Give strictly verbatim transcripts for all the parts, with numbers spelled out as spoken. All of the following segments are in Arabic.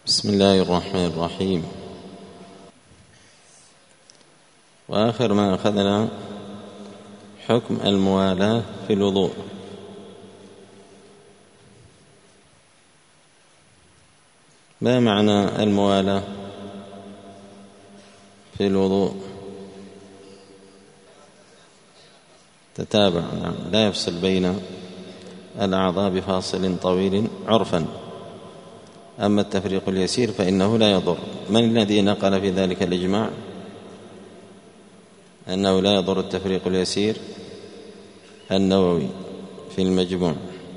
بسم الله الرحمن الرحيم. وآخر ما أخذنا حكم الموالاة في الوضوء. ما معنى الموالاة في الوضوء؟ تتابع، نعم، لا يفصل بين الأعضاء بفاصل طويل عرفا. أما التفريق اليسير فإنه لا يضر. من الذي نقل في ذلك الإجماع أنه لا يضر التفريق اليسير؟ النووي في المجموع.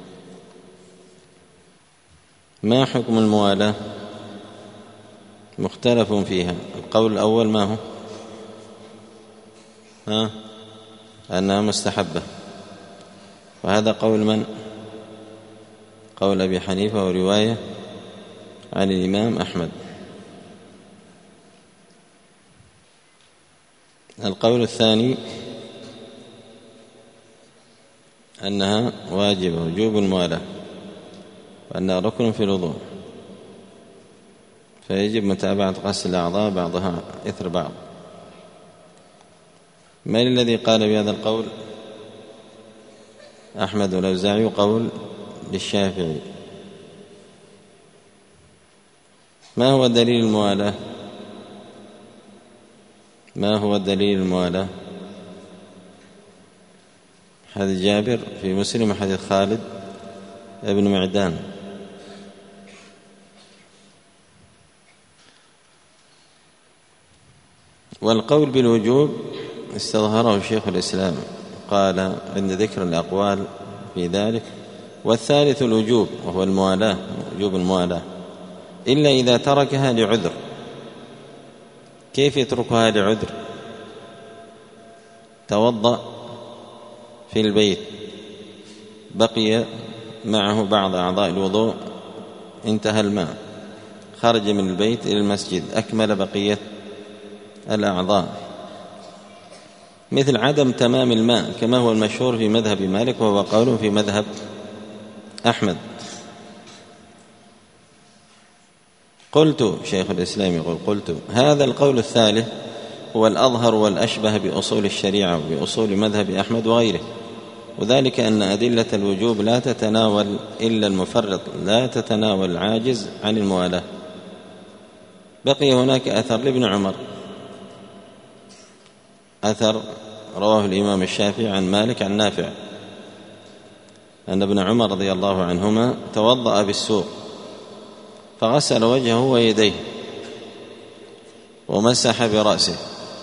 ما حكم الموالاة؟ مختلف فيها. القول الأول ما هو؟ ها؟ أنها مستحبة. وهذا قول من؟ قول أبي حنيفة ورواية عن الإمام أحمد. القول الثاني أنها واجبة، وجوب الموالاة، وأنها ركن في الوضوء، فيجب متابعة غسل الأعضاء بعضها إثر بعض. من الذي قال بهذا القول؟ أحمد والأوزاعي، قول للشافعي. ما هو دليل الموالاة؟ ما هو دليل الموالاة؟ حديث جابر في مسلم، حديث خالد ابن معدان. والقول بالوجوب استظهره شيخ الإسلام، قال عند ذكر الأقوال في ذلك: والثالث الوجوب، وهو الموالاة، وجوب الموالاة، إلا إذا تركها لعذر. كيف يتركها لعذر؟ توضأ في البيت، بقي معه بعض أعضاء الوضوء، انتهى الماء، خرج من البيت إلى المسجد، أكمل بقية الأعضاء، مثل عدم تمام الماء كما هو المشهور في مذهب مالك، وهو قول في مذهب أحمد. قلت، شيخ الإسلام يقول: قلت هذا القول الثالث هو الأظهر والأشبه بأصول الشريعة وبأصول مذهب أحمد وغيره، وذلك أن أدلة الوجوب لا تتناول إلا المفرط، لا تتناول العاجز عن الموالاة. بقي هناك أثر لابن عمر، أثر رواه الإمام الشافعي عن مالك عن نافع أن ابن عمر رضي الله عنهما توضأ بالسوق، فغسل وجهه ويديه ومسح برأسه،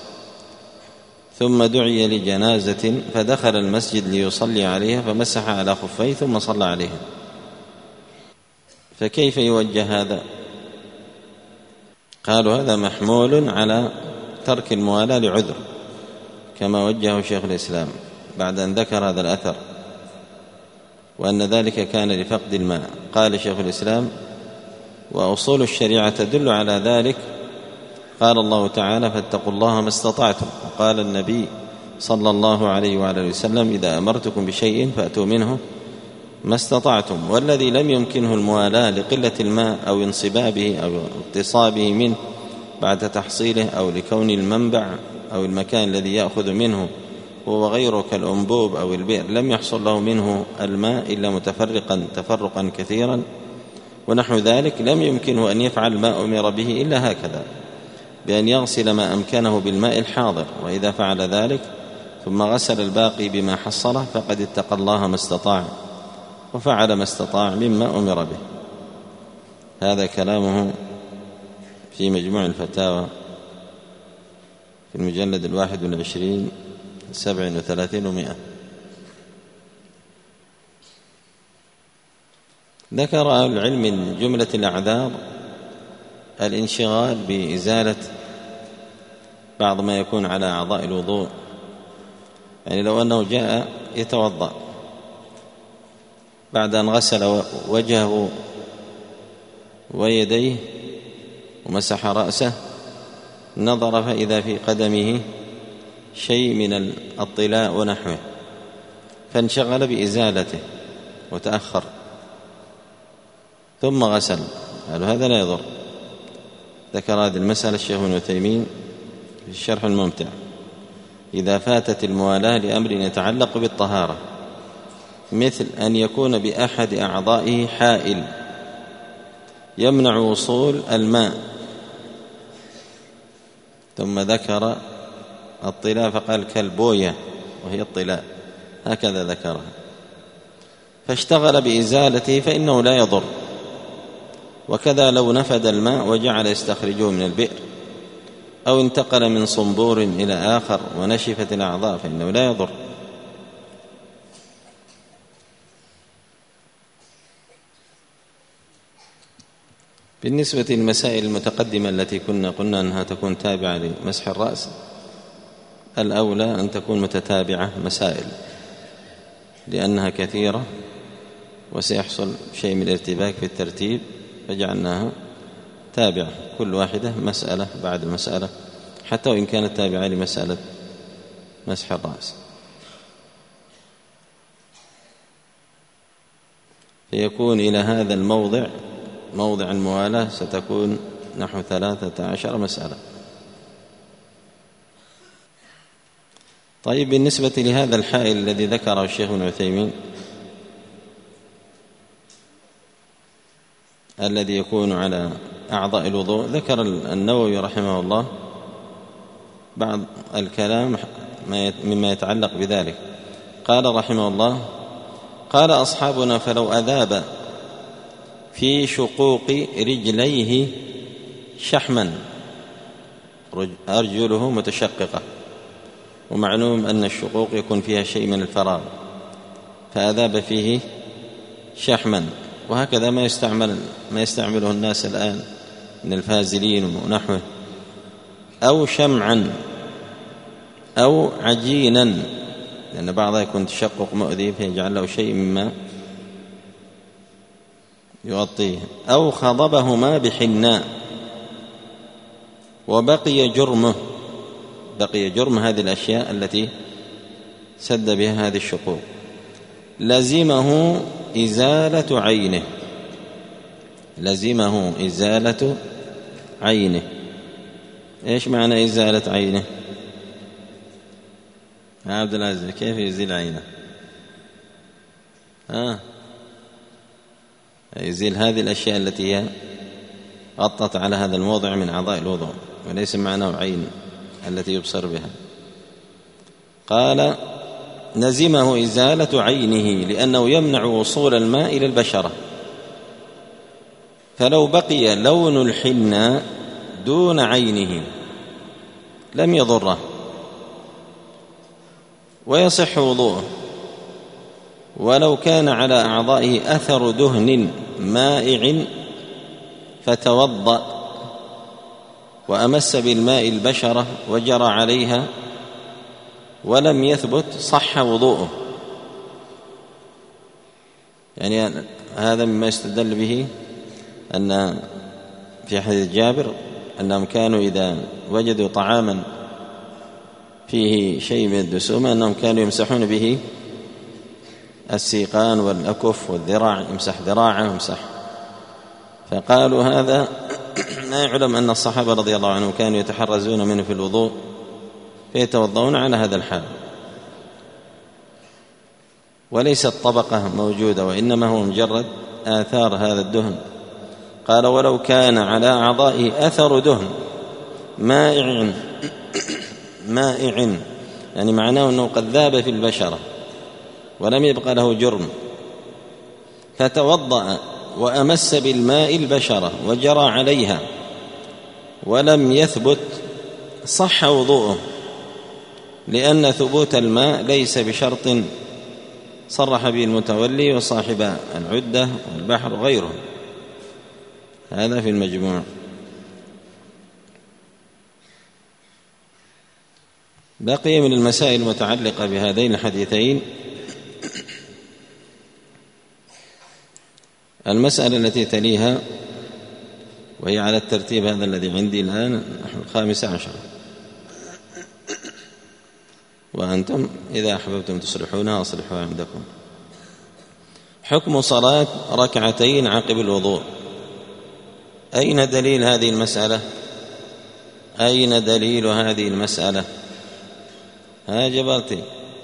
ثم دعي لجنازة فدخل المسجد ليصلي عليها، فمسح على خفيه ثم صلى عليها. فكيف يوجه هذا؟ قالوا هذا محمول على ترك الموالاة لعذر، كما وجهه شيخ الإسلام بعد أن ذكر هذا الأثر، وأن ذلك كان لفقد الماء. قال شيخ الإسلام: وأصول الشريعة تدل على ذلك. قال الله تعالى: فاتقوا الله ما استطعتم. وقال النبي صلى الله عليه وعلى وسلم: إذا أمرتكم بشيء فأتوا منه ما استطعتم. والذي لم يمكنه الموالاة لقلة الماء أو انصبابه أو اغتصابه منه بعد تحصيله، أو لكون المنبع أو المكان الذي يأخذ منه هو غيره كالأنبوب أو البئر لم يحصل له منه الماء إلا متفرقا تفرقا كثيرا ونحو ذلك، لم يمكنه أن يفعل ما أمر به إلا هكذا، بأن يغسل ما أمكنه بالماء الحاضر، وإذا فعل ذلك ثم غسل الباقي بما حصله فقد اتقى الله ما استطاع وفعل ما استطاع مما أمر به. هذا كلامه في مجموع الفتاوى في المجلد الواحد والعشرين سبع وثلاثين ومائة. ذكر أهل العلم من جملة الأعذار الانشغال بإزالة بعض ما يكون على أعضاء الوضوء، يعني لو أنه جاء يتوضأ بعد أن غسل وجهه ويديه ومسح رأسه، نظر فإذا في قدمه شيء من الطلاء ونحوه، فانشغل بإزالته وتأخر، ثم غسل. قالوا هذا لا يضر، ذكر هذه المسألة الشيخ ابن عثيمين في الشرح الممتع: إذا فاتت الموالاة لأمر يتعلق بالطهارة، مثل أن يكون بأحد أعضائه حائل يمنع وصول الماء، ثم ذكر الطلاء فقال كالبوية وهي الطلاء، هكذا ذكرها، فاشتغل بإزالته فإنه لا يضر. وكذا لو نفد الماء وجعل يستخرجه من البئر، أو انتقل من صنبور إلى آخر ونشفت الأعضاء فإنه لا يضر. بالنسبة للمسائل المتقدمة التي كنا قلنا أنها تكون تابعة لمسح الرأس، الأولى أن تكون متتابعة مسائل لأنها كثيرة وسيحصل شيء من الارتباك في الترتيب، فجعلناها تابعة كل واحدة مسألة بعد مسألة، حتى وإن كانت تابعة لمسألة مسح الرأس. فيكون إلى هذا الموضع موضع الموالاة ستكون نحو ثلاثة عشر مسألة. طيب، بالنسبة لهذا الحائل الذي ذكره الشيخ ابن عثيمين الذي يكون على أعضاء الوضوء، ذكر النووي رحمه الله بعض الكلام مما يتعلق بذلك. قال رحمه الله: قال أصحابنا: فلو أذاب في شقوق رجليه شحما، أرجله متشققة، ومعلوم أن الشقوق يكون فيها شيء من الفراغ، فأذاب فيه شحما، وهكذا ما يستعمل ما يستعمله الناس الآن من الفازلين ونحوه، أو شمعا أو عجينا، لأن بعضها يكون تشقق مؤذي فيجعل له شيء مما يغطيه، أو خضبهما بحناء وبقي جرمه، بقي جرم هذه الأشياء التي سد بها هذه الشقوق، لزمه إزالة عينه، لزمه إزالة عينه. إيش معنى إزالة عينه؟ عبد العزيز، كيف يزيل عينه؟ ها يزيل هذه الأشياء التي هي غطت على هذا الموضع من أعضاء الوضوء، وليس معناه عين التي يبصر بها. قال: لزمه إزالة عينه لأنه يمنع وصول الماء إلى البشرة، فلو بقي لون الحناء دون عينه لم يضره ويصح وضوءه، ولو كان على أعضائه أثر دهن مائع فتوضأ وأمس بالماء البشرة وجرى عليها ولم يثبت صح وضوءه. يعني هذا مما يستدل به أن في حديث جابر أنهم كانوا إذا وجدوا طعاما فيه شيء من الدسومة أنهم كانوا يمسحون به السيقان والأكف والذراع، يمسح ذراعه ويمسح. فقالوا هذا لا يعلم أن الصحابة رضي الله عنهم كانوا يتحرزون منه في الوضوء فيتوضؤون على هذا الحال، وليست طبقة موجودة وإنما هو مجرد آثار هذا الدهن. قال: ولو كان على أعضائه أثر دهن مائع مائع يعني معناه أنه قد ذاب في البشرة ولم يبقى له جرم، فتوضأ وأمس بالماء البشرة وجرى عليها ولم يثبت صح وضوءه، لأن ثبوت الماء ليس بشرط صرح به المتولي وصاحب العدة والبحر وغيره. هذا في المجموع. بقي من المسائل المتعلقة بهذين الحديثين المسألة التي تليها، وهي على الترتيب هذا الذي عندي الآن، نحن الخامس عشر، وأنتم إذا أحببتم تصلحونها أصلحوها عندكم. حكم صلاة ركعتين عقب الوضوء. أين دليل هذه المسألة؟ أين دليل هذه المسألة؟ ها جبرتي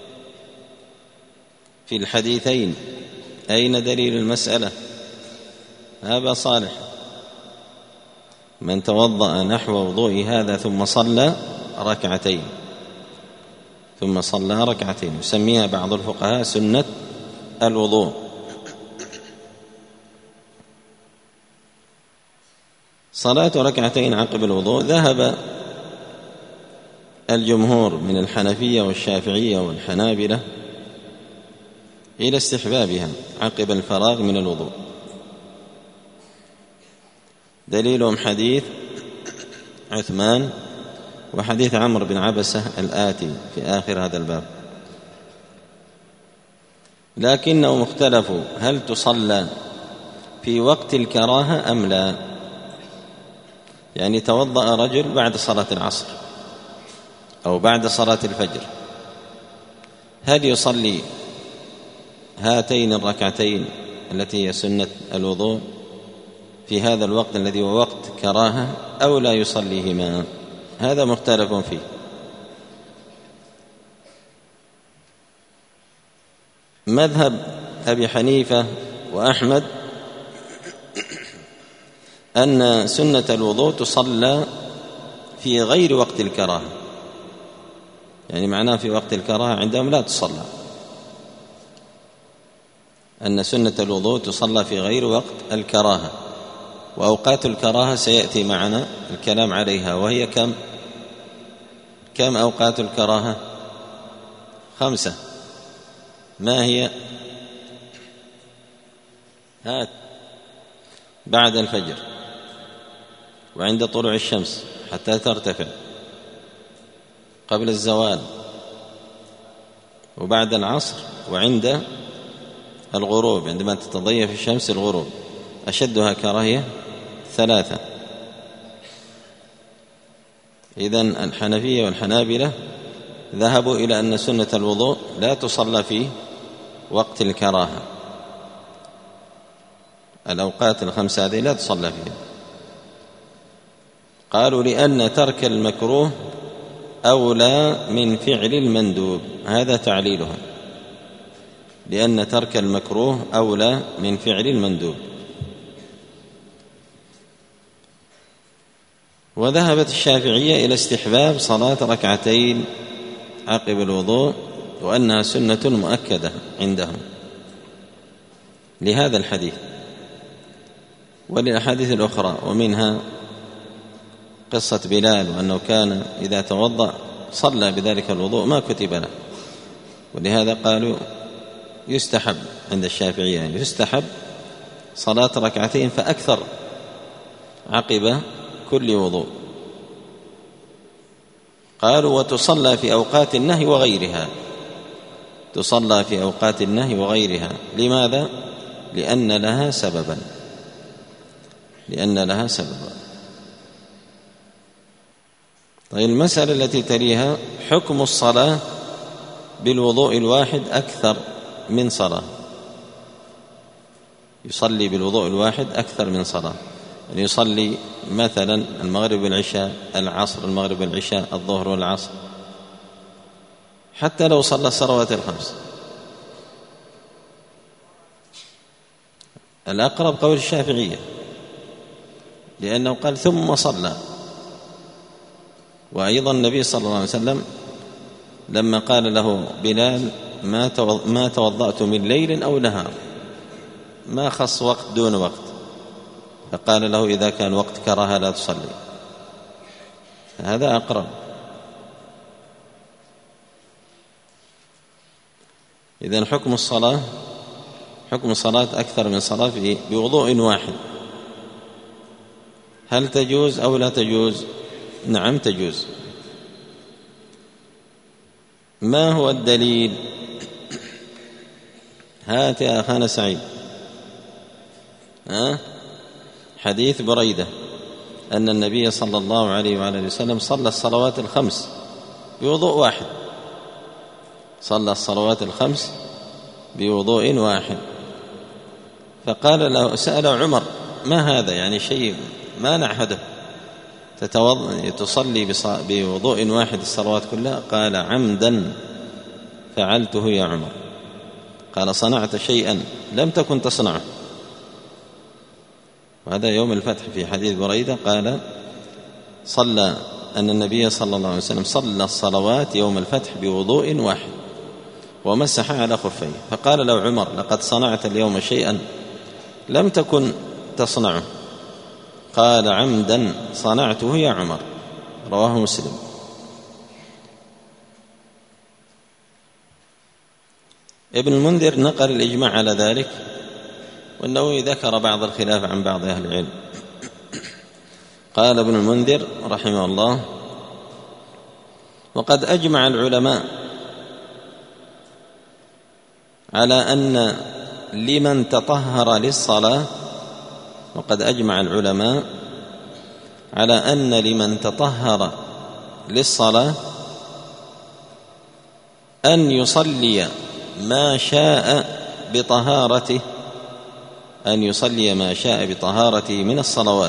في الحديثين أين دليل المسألة؟ هذا صالح من توضأ نحو وضوء هذا ثم صلى ركعتين ثم صلى ركعتين يسميها بعض الفقهاء سنة الوضوء. صلاة ركعتين عقب الوضوء ذهب الجمهور من الحنفية والشافعية والحنابلة إلى استحبابها عقب الفراغ من الوضوء. دليلهم حديث عثمان وحديث عمرو بن عبسة الآتي في آخر هذا الباب، لكنهم اختلفوا هل تصلى في وقت الكراهة أم لا؟ يعني توضأ رجل بعد صلاة العصر أو بعد صلاة الفجر، هل يصلي هاتين الركعتين التي هي سنة الوضوء في هذا الوقت الذي هو وقت كراهة أو لا يصليهما؟ هذا مختلف فيه. مذهب أبي حنيفة وأحمد أن سنة الوضوء تصلى في غير وقت الكراهة، يعني معناه في وقت الكراهة عندهم لا تصلى، أن سنة الوضوء تصلى في غير وقت الكراهة. وأوقات الكراهة سيأتي معنا الكلام عليها، وهي كم كم أوقات الكراهة؟ خمسة. ما هي؟ هات بعد الفجر وعند طلوع الشمس حتى ترتفع، قبل الزوال، وبعد العصر، وعند الغروب عندما تتضيف الشمس الغروب. أشدها كراهية ثلاثة. إذن الحنفية والحنابلة ذهبوا إلى أن سنة الوضوء لا تصلى في وقت الكراهة، الأوقات الخمسة هذه لا تصلى فيها. قالوا لأن ترك المكروه أولى من فعل المندوب، هذا تعليلها، لأن ترك المكروه أولى من فعل المندوب. وذهبت الشافعية إلى استحباب صلاة ركعتين عقب الوضوء، وأنها سنة مؤكدة عندهم لهذا الحديث وللأحاديث الأخرى، ومنها قصة بلال وأنه كان إذا توضأ صلى بذلك الوضوء ما كتب له، ولهذا قالوا يستحب عند الشافعية، يستحب صلاة ركعتين فأكثر عقب كل وضوء. قالوا وتصلى في أوقات النهي وغيرها، تصلى في أوقات النهي وغيرها. لماذا؟ لأن لها سببا لأن لها سببا طيب المسألة التي تليها حكم الصلاة بالوضوء الواحد أكثر من صلاة، يصلي بالوضوء الواحد أكثر من صلاة، يعني يصلي مثلا المغرب والعشاء، العصر المغرب والعشاء، الظهر والعصر، حتى لو صلى الصلوات الخمس. الأقرب قول الشافعية، لأنه قال ثم صلى. وأيضا النبي صلى الله عليه وسلم لما قال له بلال ما توضأت من ليل أو نهار، ما خص وقت دون وقت، فقال له إذا كان وقت كراهة لا تصلي. هذا أقرب. إذن حكم الصلاة حكم الصلاة أكثر من صلاة بوضوء واحد، هل تجوز أو لا تجوز؟ نعم تجوز. ما هو الدليل؟ هات يا أخانا سعيد. ها؟ حديث بريدة أن النبي صلى الله عليه وعلى اله وسلم صلى الصلوات الخمس بوضوء واحد، صلى الصلوات الخمس بوضوء واحد. فقال له، سأل عمر ما هذا، يعني شيء ما نعهده، تصلي بوضوء واحد الصلوات كلها؟ قال عمدا فعلته يا عمر. قال صنعت شيئا لم تكن تصنعه. وهذا يوم الفتح في حديث بريدة قال صلى أن النبي صلى الله عليه وسلم صلى الصلوات يوم الفتح بوضوء واحد ومسح على خفيه. فقال له عمر لقد صنعت اليوم شيئا لم تكن تصنعه. قال عمدا صنعته يا عمر. رواه مسلم. ابن المنذر نقل الإجماع على ذلك، والنووي ذكر بعض الخلاف عن بعض أهل العلم. قال ابن المنذر رحمه الله وقد أجمع العلماء على أن لمن تطهر للصلاة وقد أجمع العلماء على أن لمن تطهر للصلاة أن يصلي ما شاء بطهارته أن يصلي ما شاء بطهارته من الصلوات،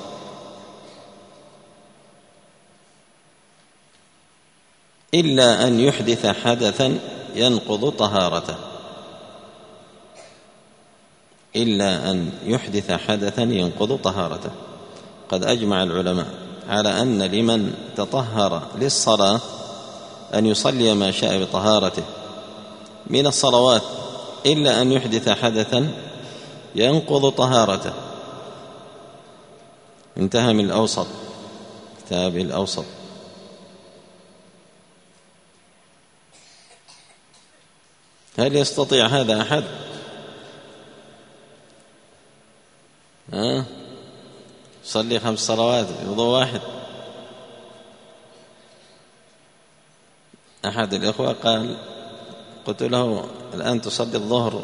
إلا أن يحدث حدثا ينقض طهارته إلا أن يحدث حدثا ينقض طهارته. قد أجمع العلماء على أن لمن تطهر للصلاة أن يصلي ما شاء بطهارته من الصلوات إلا أن يحدث حدثا ينقض طهارته. انتهى من الأوسط، كتاب الأوسط. هل يستطيع هذا أحد؟ ها؟ صلي خمس صلوات بوضوء واحد؟ أحد الإخوة قال قلت له الآن تصلي الظهر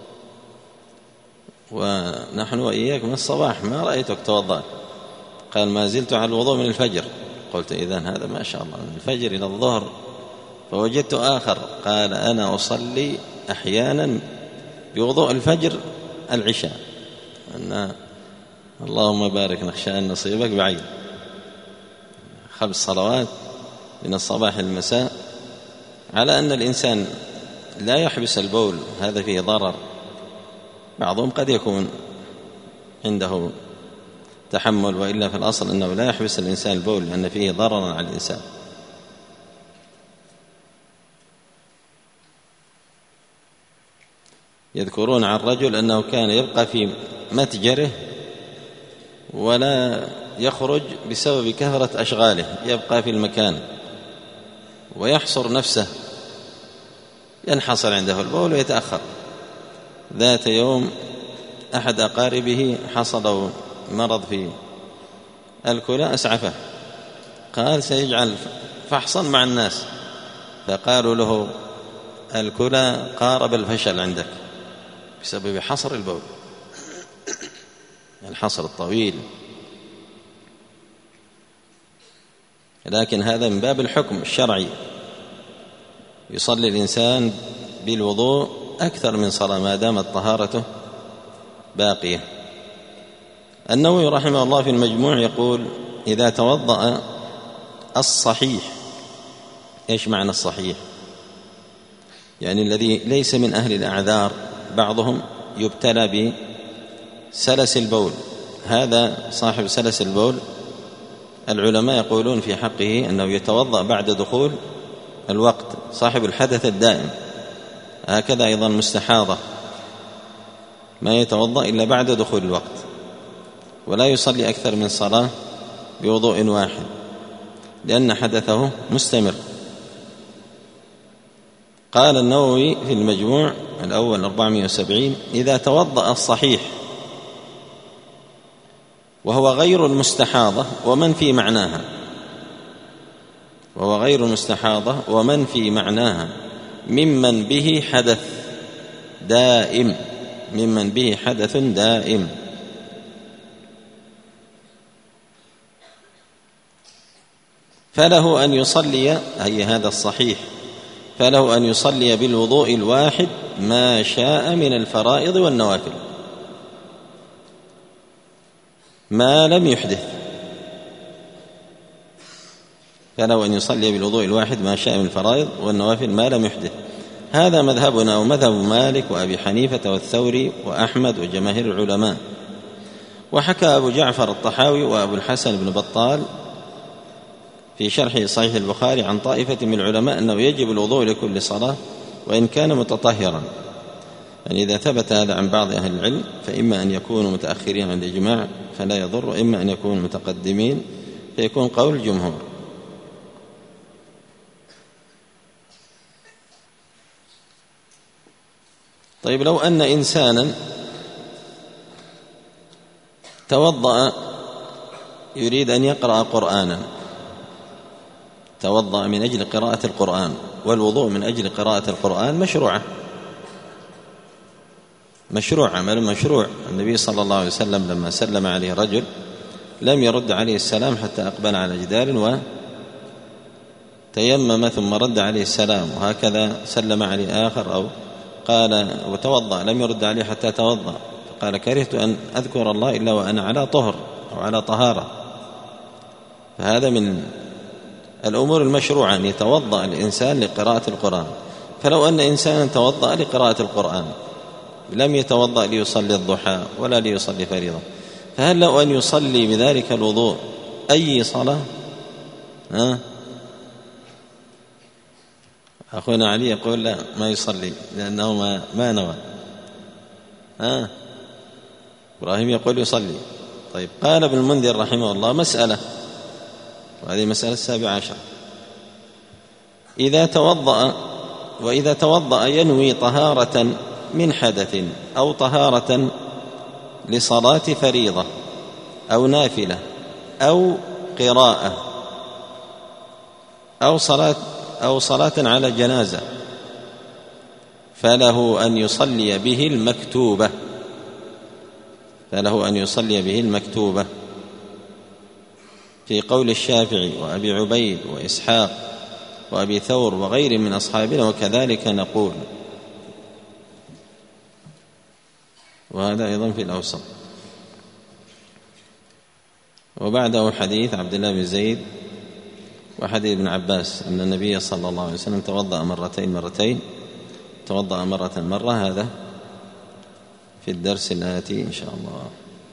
ونحن وإياك من الصباح ما رأيتك توضأ. قال ما زلت على الوضوء من الفجر. قلت إذن هذا ما شاء الله من الفجر إلى الظهر. فوجدت آخر قال أنا أصلي أحيانا بوضوء الفجر العشاء. أن اللهم بارك نخشى أن نصيبك بعيد. خمس صلوات من الصباح المساء، على أن الإنسان لا يحبس البول، هذا فيه ضرر. بعضهم قد يكون عنده تحمل، وإلا في الأصل أنه لا يحبس الإنسان البول لأن فيه ضررا على الإنسان. يذكرون عن رجل أنه كان يبقى في متجره ولا يخرج بسبب كثرة أشغاله، يبقى في المكان ويحصر نفسه، ينحصر عنده البول ويتأخر. ذات يوم أحد أقاربه حصله مرض في الكلى أسعفه، قال سيجعل فحصا مع الناس، فقالوا له الكلى قارب الفشل عندك بسبب حصر البول، الحصر الطويل. لكن هذا من باب الحكم الشرعي، يصلي الإنسان بالوضوء أكثر من صلاة ما دامت طهارته باقية. النووي رحمه الله في المجموع يقول إذا توضأ الصحيح. إيش معنى الصحيح؟ يعني الذي ليس من أهل الأعذار. بعضهم يبتلى بسلس البول، هذا صاحب سلس البول العلماء يقولون في حقه أنه يتوضأ بعد دخول الوقت. صاحب الحدث الدائم هكذا أيضا مستحاضة ما يتوضأ إلا بعد دخول الوقت، ولا يصلي أكثر من صلاة بوضوء واحد لأن حدثه مستمر. قال النووي في المجموع الأول أربعمائة وسبعين إذا توضأ الصحيح وهو غير المستحاضة ومن في معناها وهو غير المستحاضة ومن في معناها ممن به حدث دائم ممن به حدث دائم فله أن يصلي، أي هذا الصحيح، فله أن يصلي بالوضوء الواحد ما شاء من الفرائض والنوافل ما لم يحدث. فله أن يصلي بالوضوء الواحد ما شاء من الفرائض والنوافل ما لم يحدث. هذا مذهبنا ومذهب مالك وأبي حنيفة والثوري وأحمد وجماهير العلماء. وحكى أبو جعفر الطحاوي وأبو الحسن بن بطال في شرح صحيح البخاري عن طائفة من العلماء أنه يجب الوضوء لكل صلاة وإن كان متطهرا. يعني إذا ثبت هذا عن بعض أهل العلم فإما أن يكونوا متأخرين عن الإجماع فلا يضر، وإما أن يكونوا متقدمين فيكون قول الجمهور. طيب، لو أن إنسانا توضأ يريد أن يقرأ قرآنا، توضأ من أجل قراءة القرآن، والوضوء من أجل قراءة القرآن مشروعة مشروع عمل مشروع. النبي صلى الله عليه وسلم لما سلم عليه رجل لم يرد عليه السلام حتى أقبل على جدار وتيمم ثم رد عليه السلام، وهكذا سلم عليه آخر أو قال وتوضأ لم يرد عليه حتى توضأ، فقال كرهت أن أذكر الله إلا وأنا على طهر أو على طهارة. فهذا من الأمور المشروعة أن يتوضأ الإنسان لقراءة القرآن. فلو أن إنسانا توضأ لقراءة القرآن لم يتوضأ ليصلي الضحى ولا ليصلي فريضة، فهل له أن يصلي بذلك الوضوء أي صلاة؟ ها؟ أخونا علي يقول لا، ما يصلي لأنه ما, ما نوى. ها؟ إبراهيم يقول يصلي. طيب، قال ابن المنذر رحمه الله مسألة، وهذه مسألة السابعة عشر: إذا توضأ وإذا توضأ ينوي طهارة من حدث أو طهارة لصلاة فريضة أو نافلة أو قراءة أو صلاة أو صلاة على جنازة، فله أن يصلي به المكتوبة فله أن يصلي به المكتوبة في قول الشافعي وأبي عبيد وإسحاق وأبي ثور وغير من أصحابنا، وكذلك نقول. وهذا أيضا في الأوسط. وبعده حديث عبد الله بن زيد وحديث ابن عباس أن النبي صلى الله عليه وسلم توضأ مرتين مرتين توضأ مرة مرة. هذا في الدرس الآتي إن شاء الله.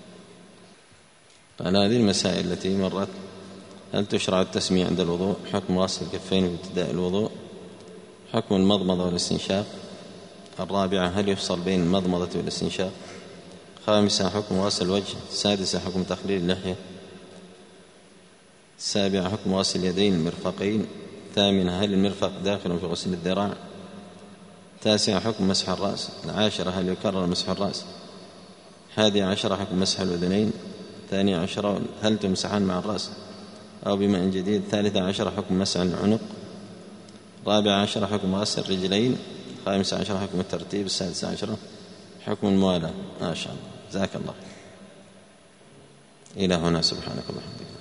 على هذه المسائل التي مرت: هل تشرع التسمية عند الوضوء؟ حكم غسل الكفين بابتداء الوضوء؟ حكم المضمضة والاستنشاق؟ الرابعة: هل يفصل بين المضمضة والاستنشاق؟ خامسة: حكم غسل الوجه؟ السادسة: حكم تخليل اللحية؟ السابعة: حكم غسل اليدين المرفقين؟ الثامنة: هل المرفق داخل في غسل الذراع؟ التاسعة: حكم مسح الرأس؟ العاشرة: هل يكرر مسح الرأس؟ الحادية عشرة: حكم مسح الأذنين؟ الثانية عشرة: هل تمسحان مع الرأس أو بماء جديد؟ الثالثة عشرة: حكم مسح العنق؟ الرابعة عشرة: حكم غسل الرجلين؟ الخامسة عشرة: حكم الترتيب؟ السادسة عشرة: حكم الموالاة. ما شاء الله، جزاك الله. إلى هنا، سبحانك اللهم وبحمدك.